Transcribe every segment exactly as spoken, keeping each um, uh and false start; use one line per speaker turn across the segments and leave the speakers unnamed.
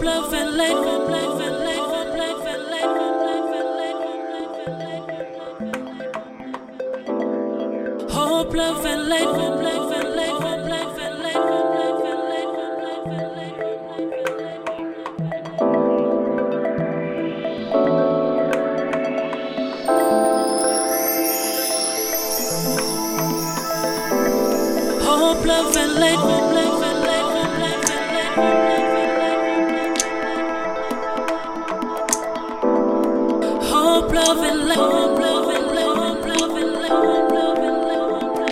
Hope, love, and light. Hope, love, and light. Hope, love, and light. Hope, love, and light. Hope, love, and light. Hope, love, and light. Hope, love, and light. Hope, love, and light. Hope, love, and light. Hope, love, and light. Hope, love, and light. Hope, love, and light. Hope, love, and light. Hope, love, and light. Hope, love, and light. Hope, love, and light.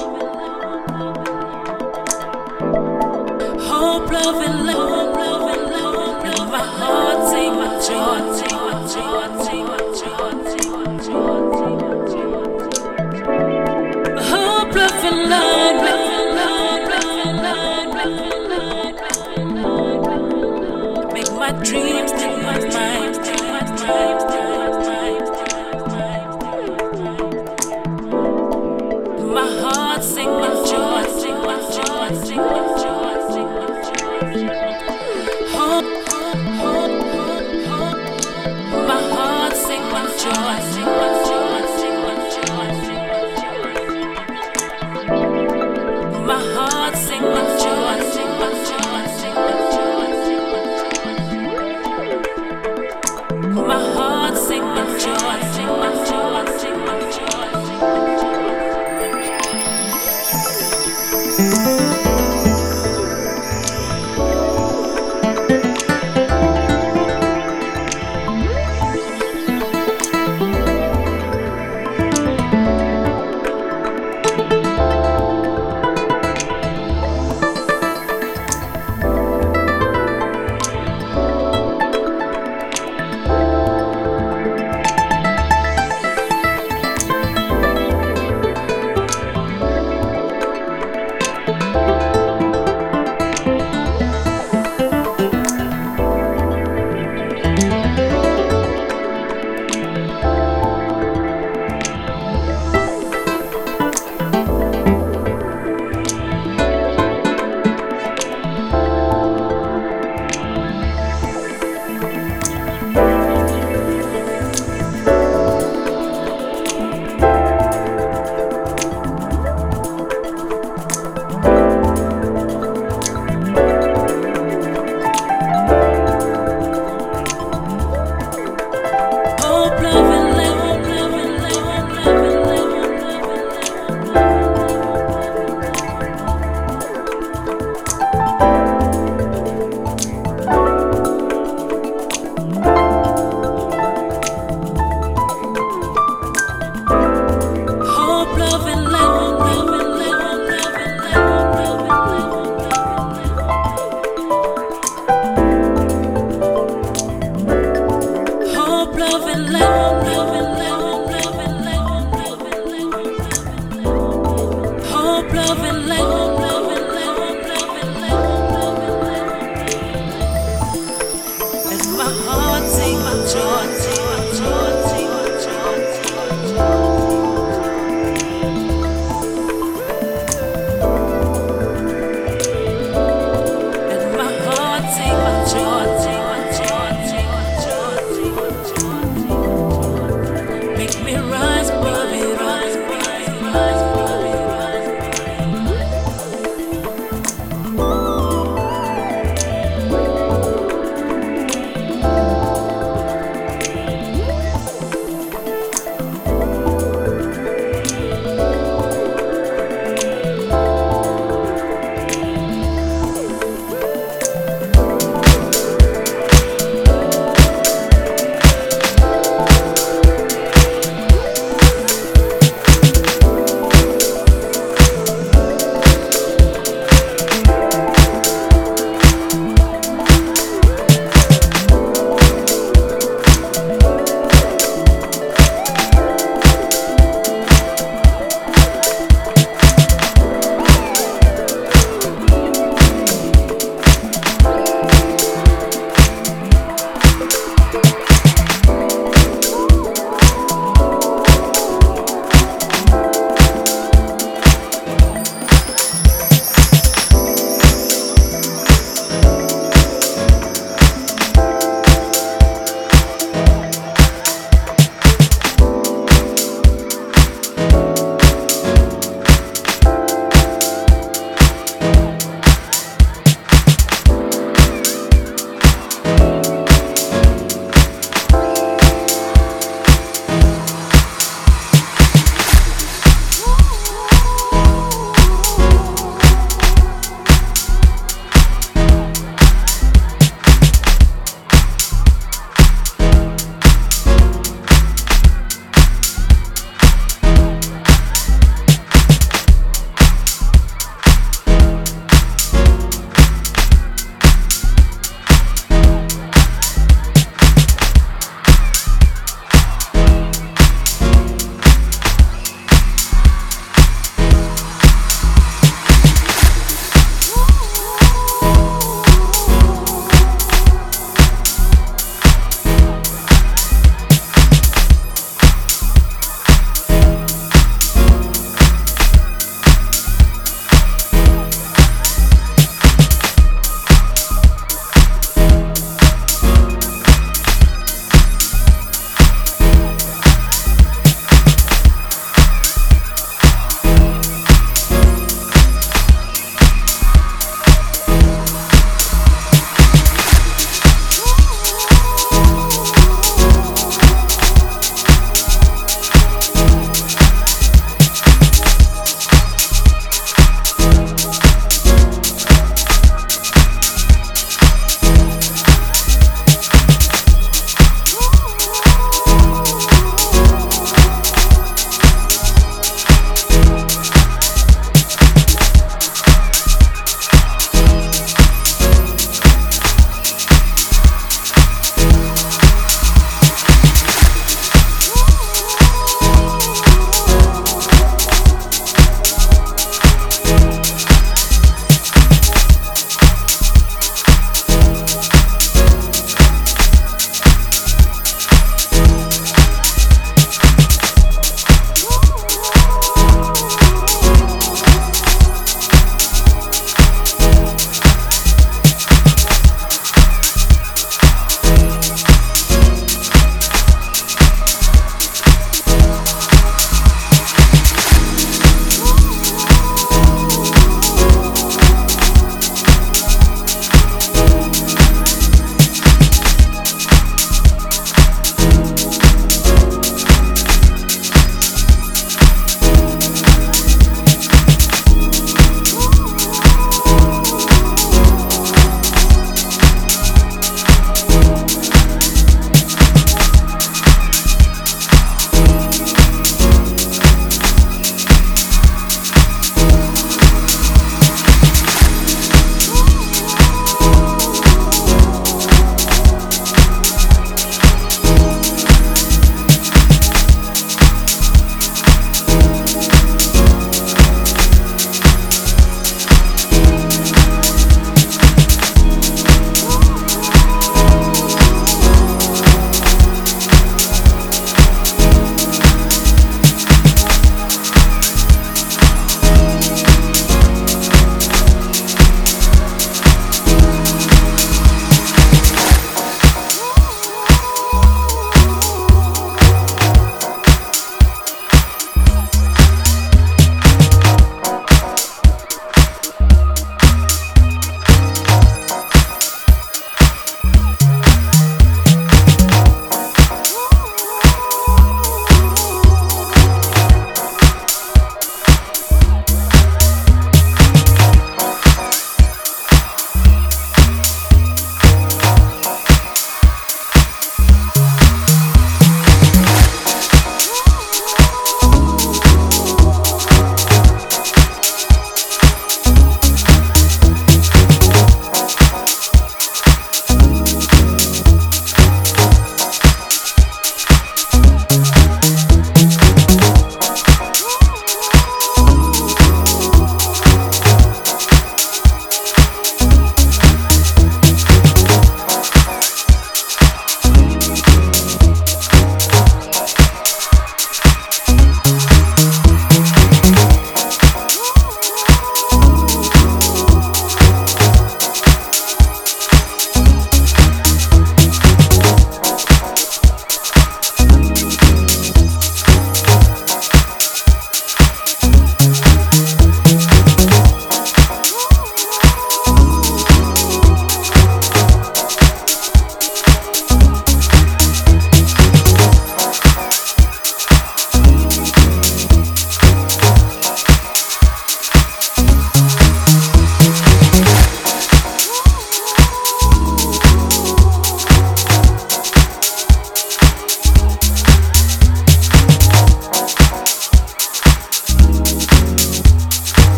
Hope, love, and light. Hope, love, and light. Hope, my heart sing my joy, sing my joy, sing my joy, sing my joy, sing my joy. Hope, love, and light, love, and light, love, and light, love, and light. Make my dreams, take my mind, take my dreams, take my mind. My heart sing my joy, sing my joy, sing my joy, sing my joy. Hope, hope, hope, hope, hope. My heart sing my joy, sing my joy, sing my joy, sing my joy. My heart sing my joy, sing my joy, sing my joy, sing my joy. My heart sing my joy, sing my joy, sing my joy, sing my joy.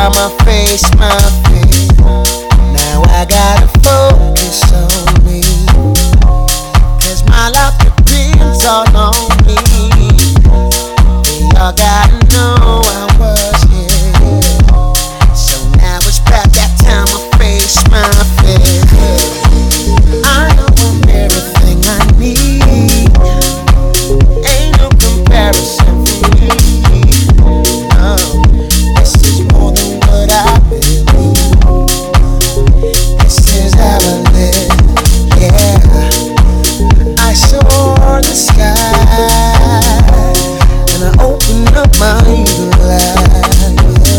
time I face my fear. Now I gotta focus on me, 'cause my life depends all on me. Y'all gotta know I was here. So now it's about that time I face my fear. I know I'm everything I need. Ain't no comparison for me. No, this is more than what I believe. This is how I live. Yeah, I saw the sky and I opened up my eagle eye.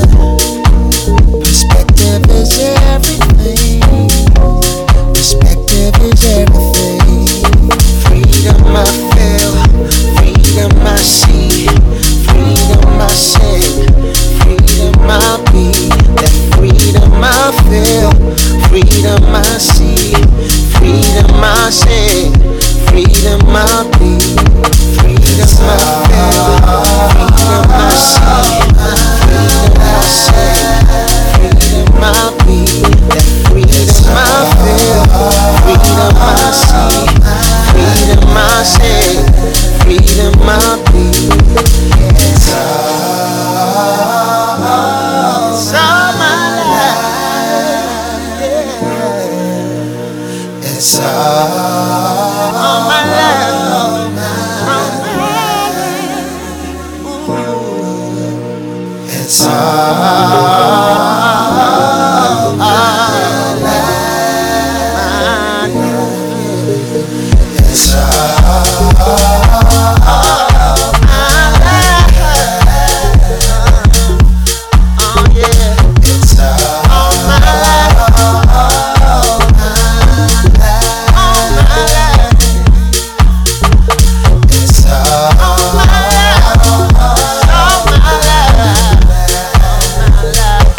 Perspective is everything. Perspective is everything. Freedom I feel, freedom I see, freedom I sing, freedom I be. That freedom I feel, freedom I see, freedom I sing, freedom I be. Freedom I feel, freedom I see, freedom I sing, freedom I be. That freedom I feel, freedom I see, freedom I sing, freedom I be. It's all, it's all my life. Yeah. It's all my life. It's all. Life.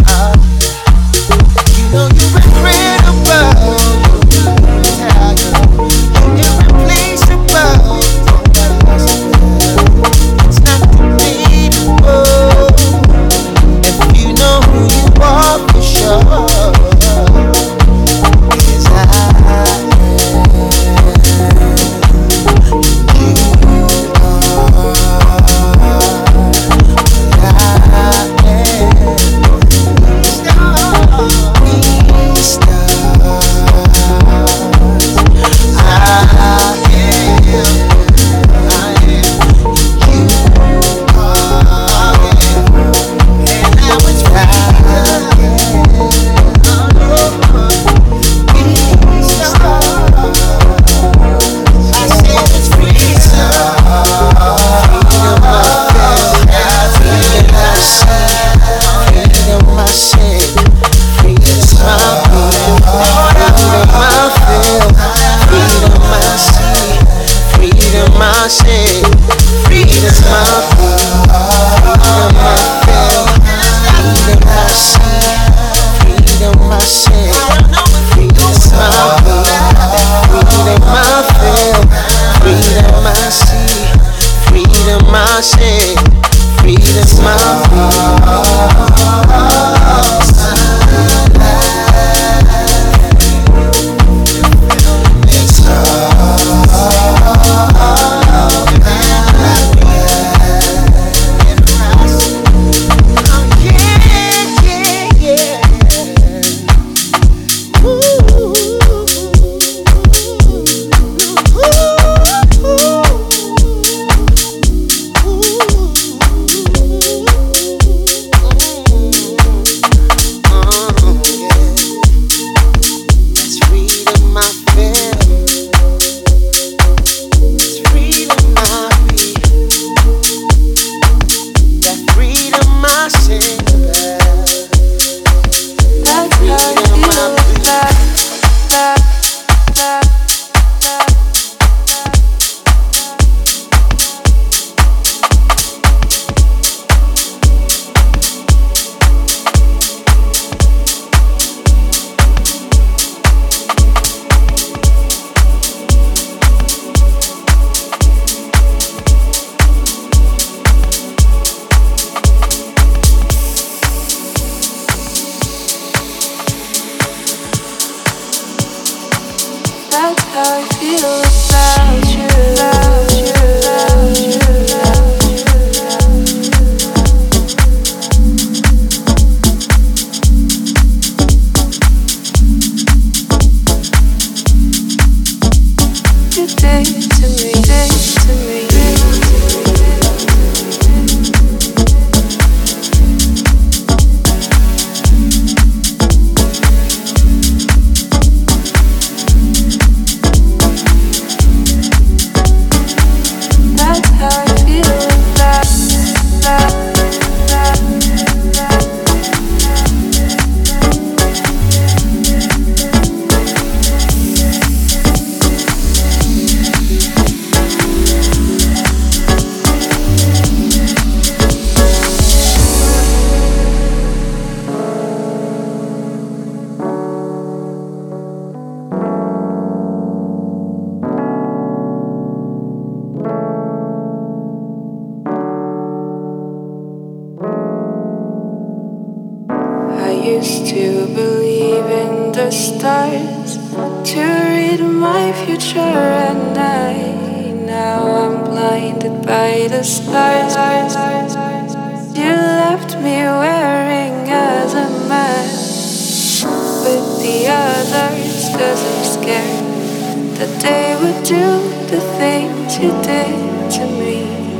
used to believe in the stars to read my future at night. Now I'm blinded by the stars. You left me wearing as a mask with the others, 'cause I'm scared that they would do the things you did to me.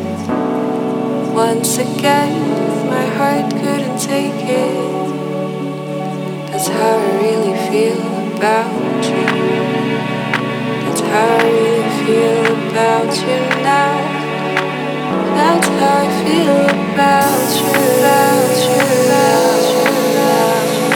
Once again, my heart couldn't take it. That's how I really feel about you. That's how I really feel about you now. That's how I feel about you, about you, about you, about you.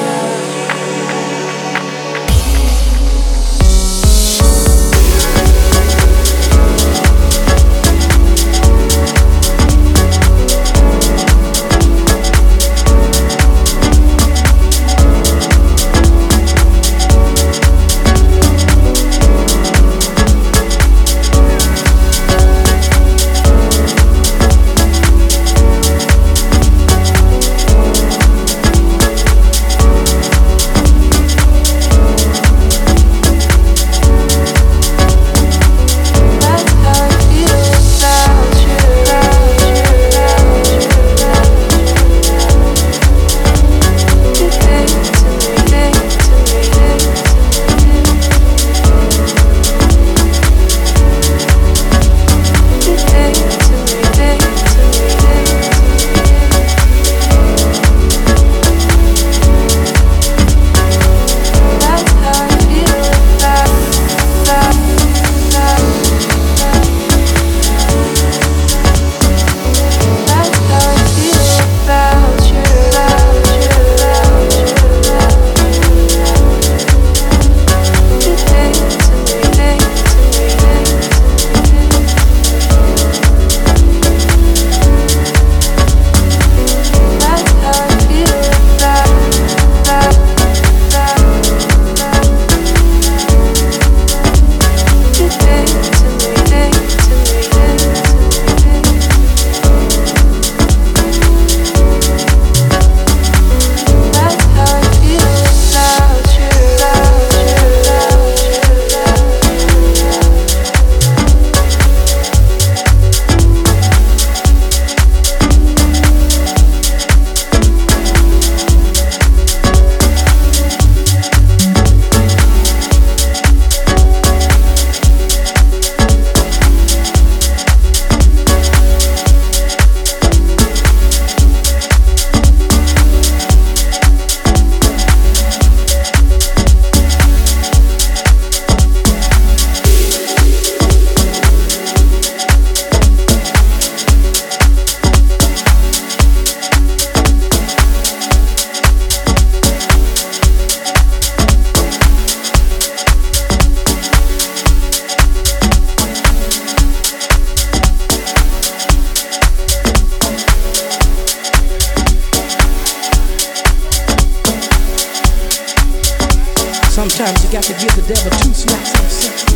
Sometimes you got to give the devil two slaps on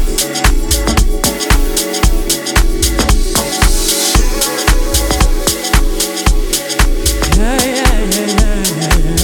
yeah, yeah, yeah, yeah, yeah.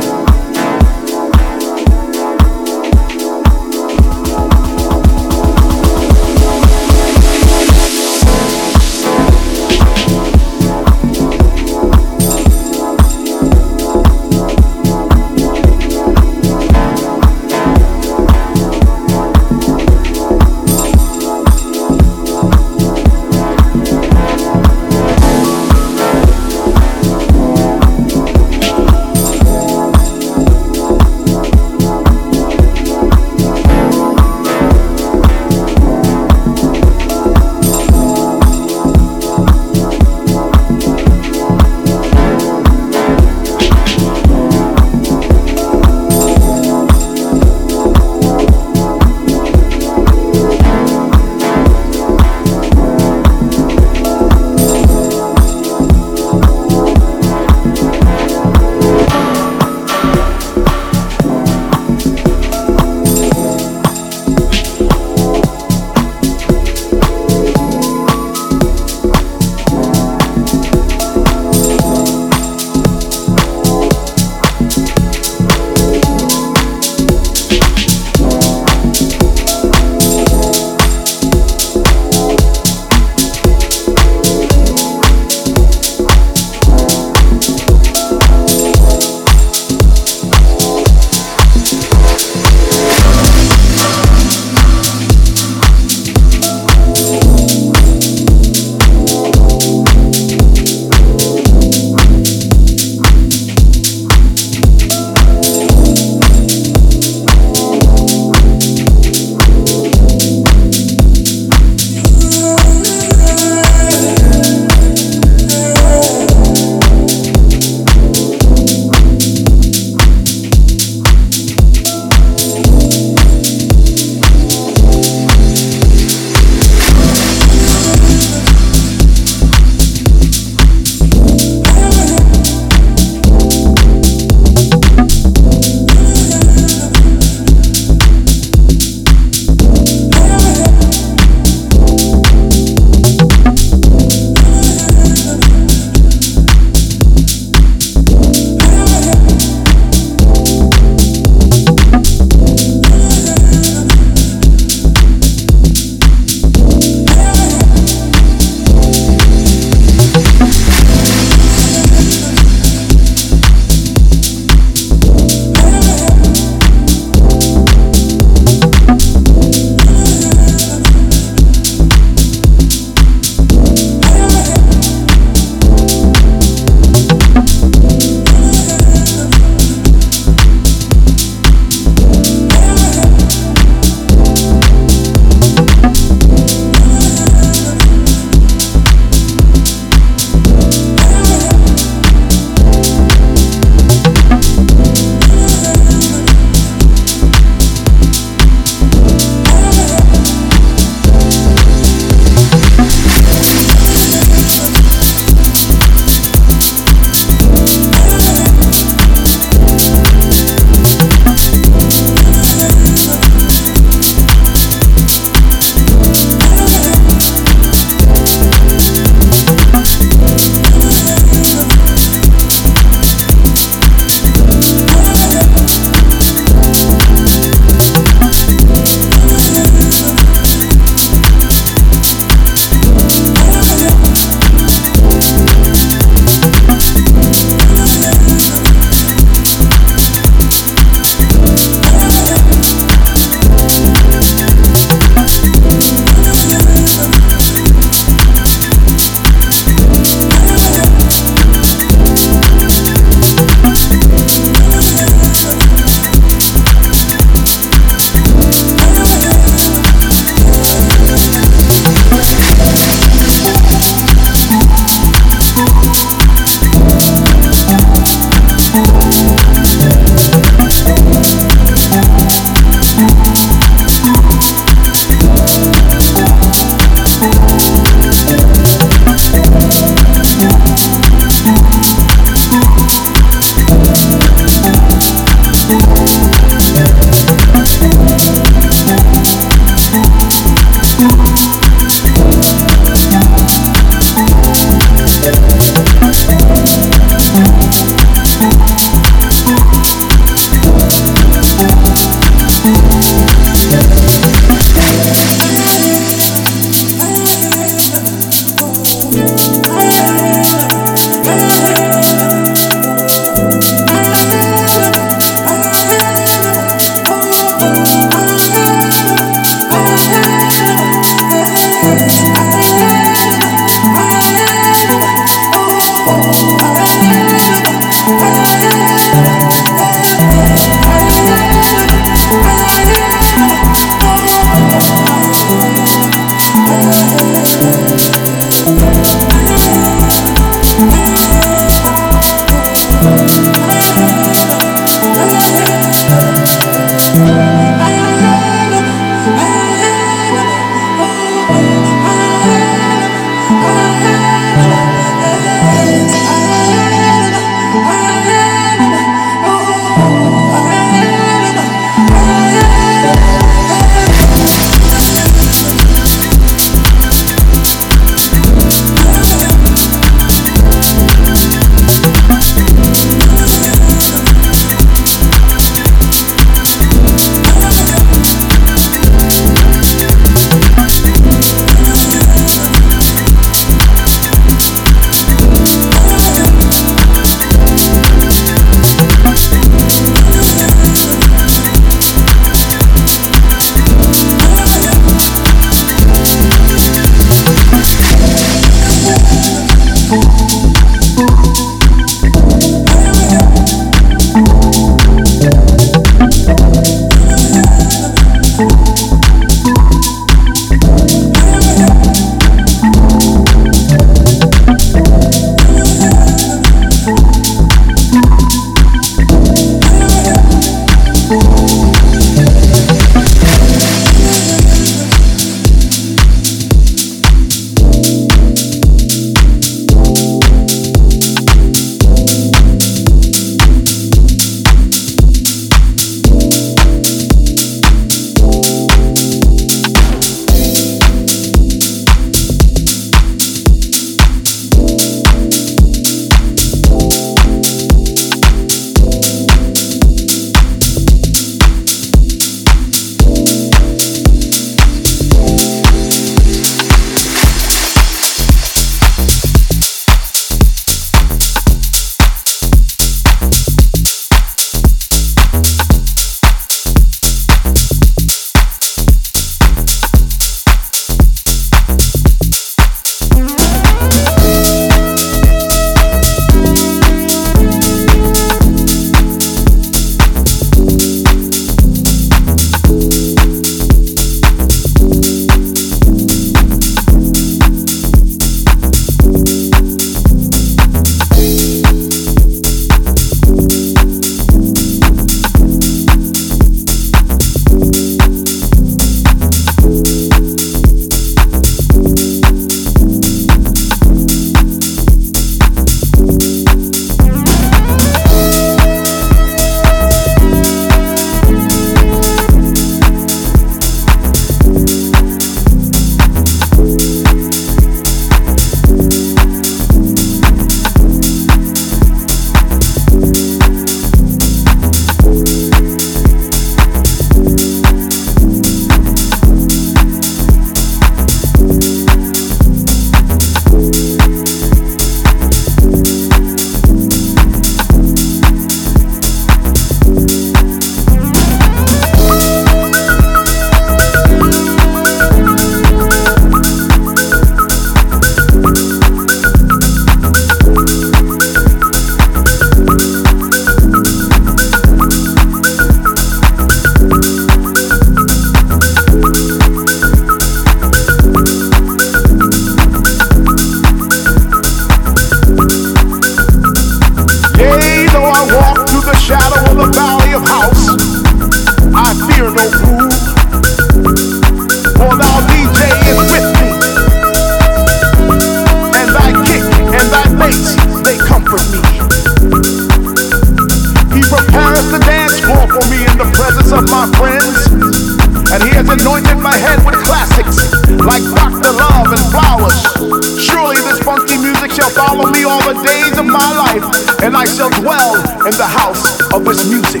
shall follow me all the days of my life, and I shall dwell in the house of his music.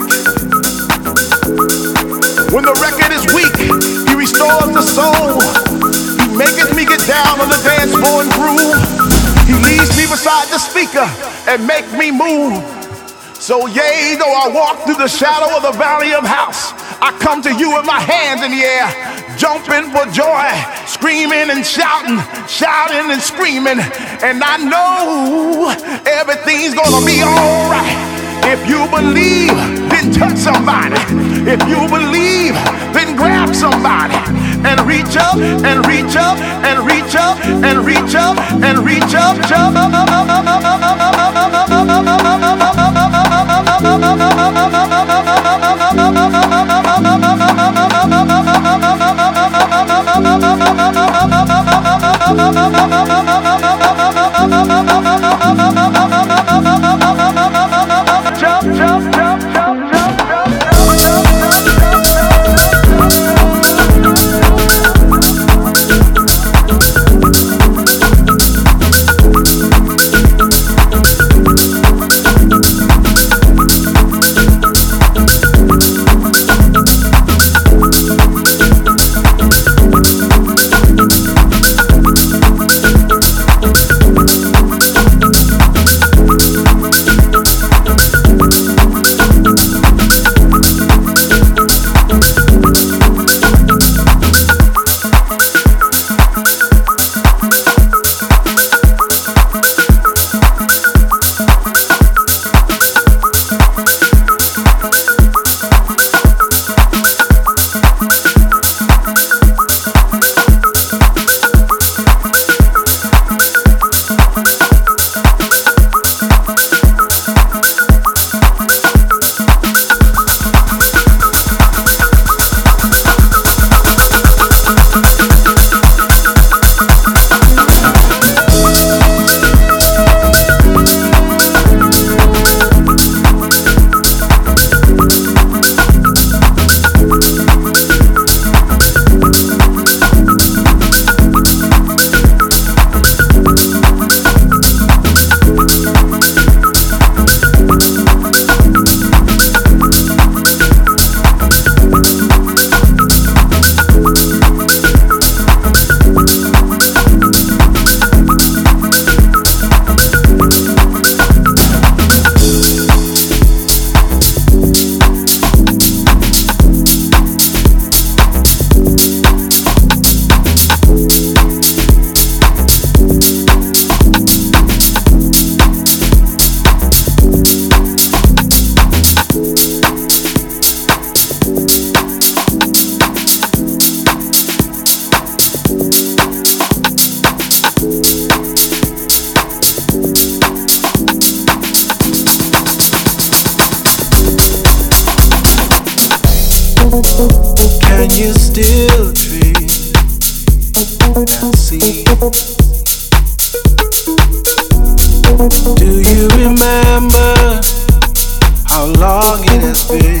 When the record is weak, he restores the soul. He maketh me get down on the dance floor and groove. He leads me beside the speaker and make me move. So yea, though I walk through the shadow of the valley of house, I come to you with my hands in the air, jumping for joy, screaming and shouting, shouting and screaming. And I know everything's gonna be alright. If you believe, then touch somebody. If you believe, then grab somebody and reach up and reach up and reach up and reach up and reach up, jump. Jump, jump, jump, jump, jump,
Can you still dream and see? Do you remember how long it has been?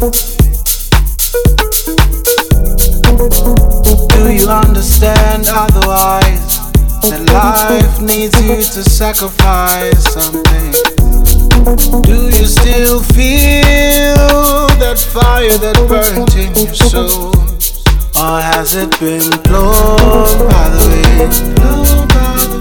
Do you understand otherwise that life needs you to sacrifice something? Do you still feel that fire that burnt in your soul? Or has it been blown by the wind? Blown by the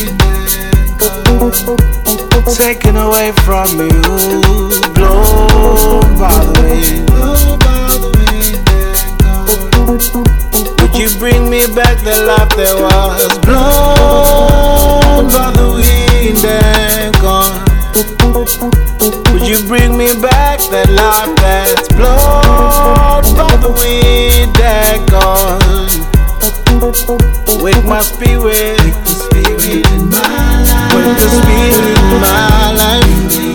wind and gone. Taken away from you, blown by the wind. Blown by the wind and gone. Would you bring me back the life that was blown by the wind and gone? Would you bring me back that life that's blown by the wind and gone? Wake my spirit, wake the spirit in my life, wake the spirit in my life,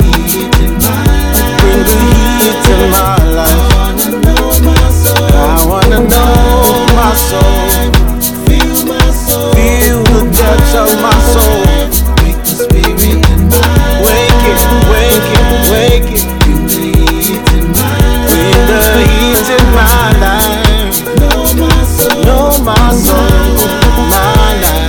bring the heat in my life. I wanna know my soul, feel my soul, feel the depths of my soul. Wake the spirit in my life, wake it, wake it, wake it. Bring the heat in my life, bring the heat in my life. Know my soul, know my soul, my life.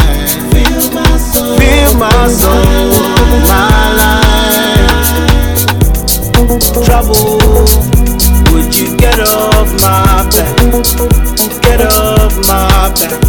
back.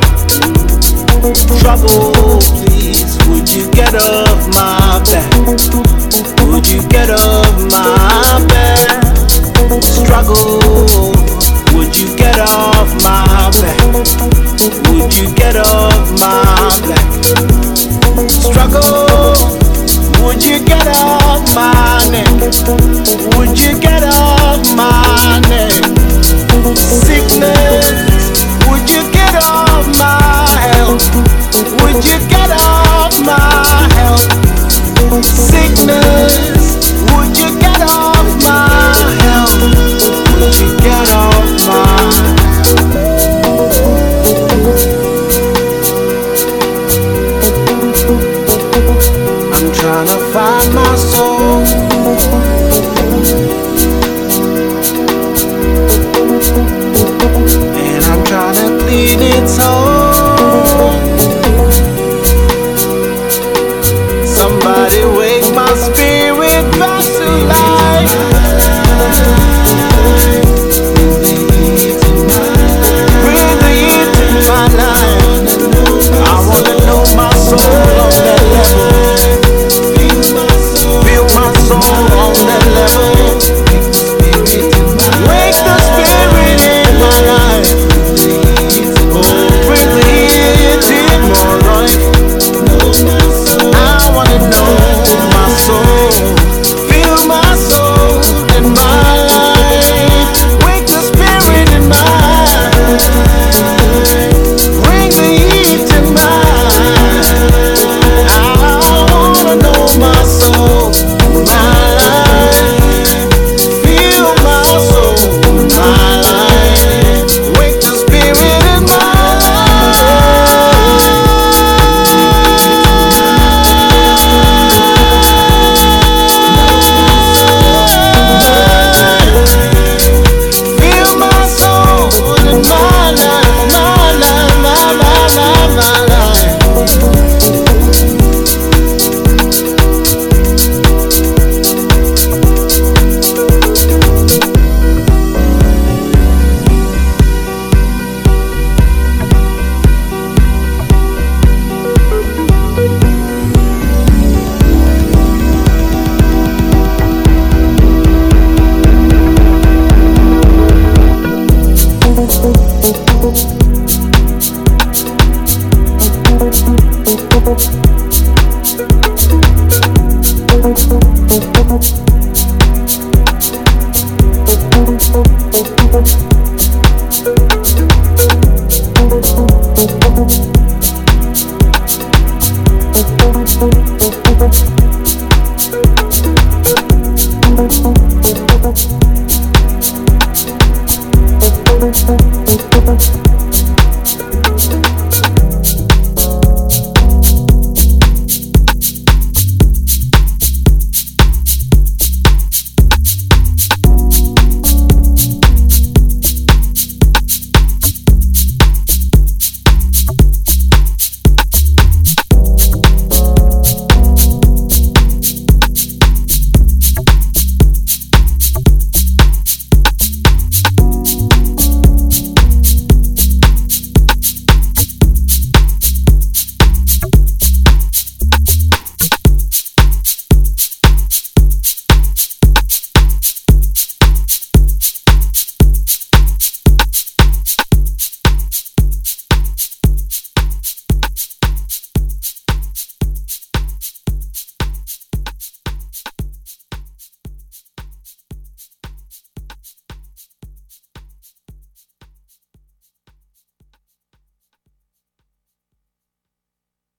Trouble, please, would you get off my back? Would you get off my back? Struggle, would you get off my back? Would you get off my back? Struggle, would you get off my neck? Would you get off my neck? Sickness, would you get off my health? Would you get off my health? Sickness, would you get off my health? Would you get off my I'm trying to find my soul. And I'm trying to clean its hole.